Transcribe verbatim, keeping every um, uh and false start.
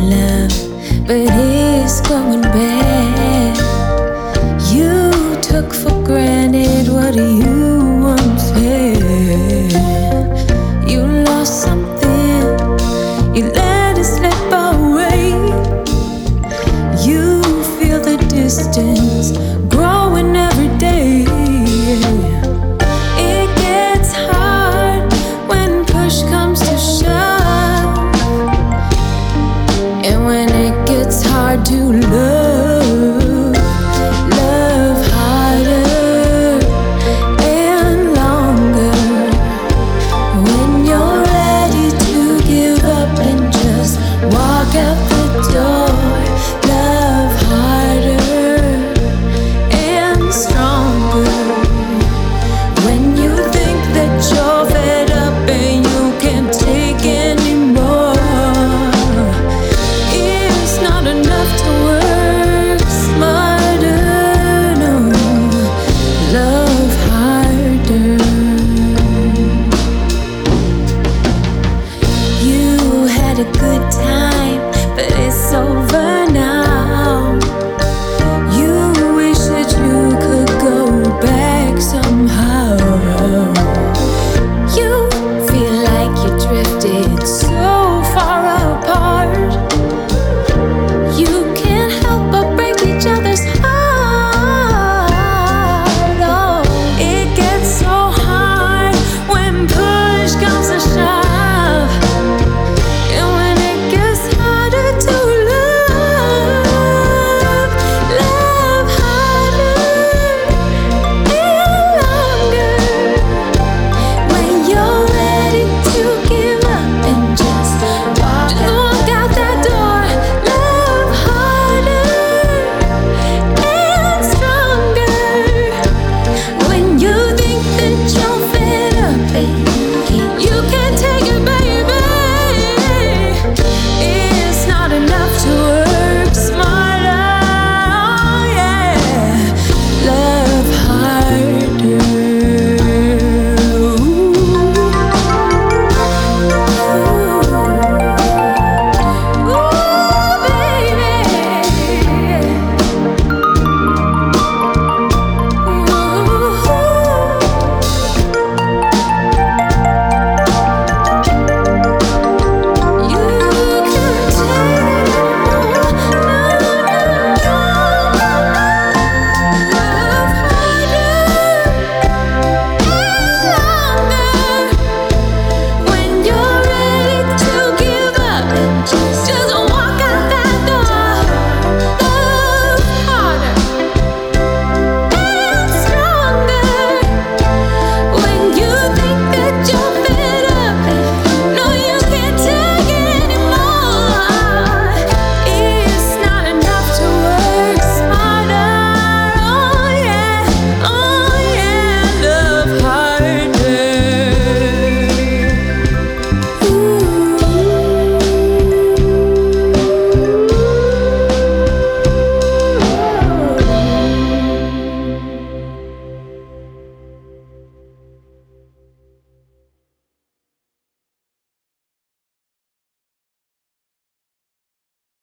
love, but it's going bad. You took for granted what you once had. You lost something, you let it slip away. You feel the distance growing every day. It gets hard when push comes to shove, and when it gets hard to love,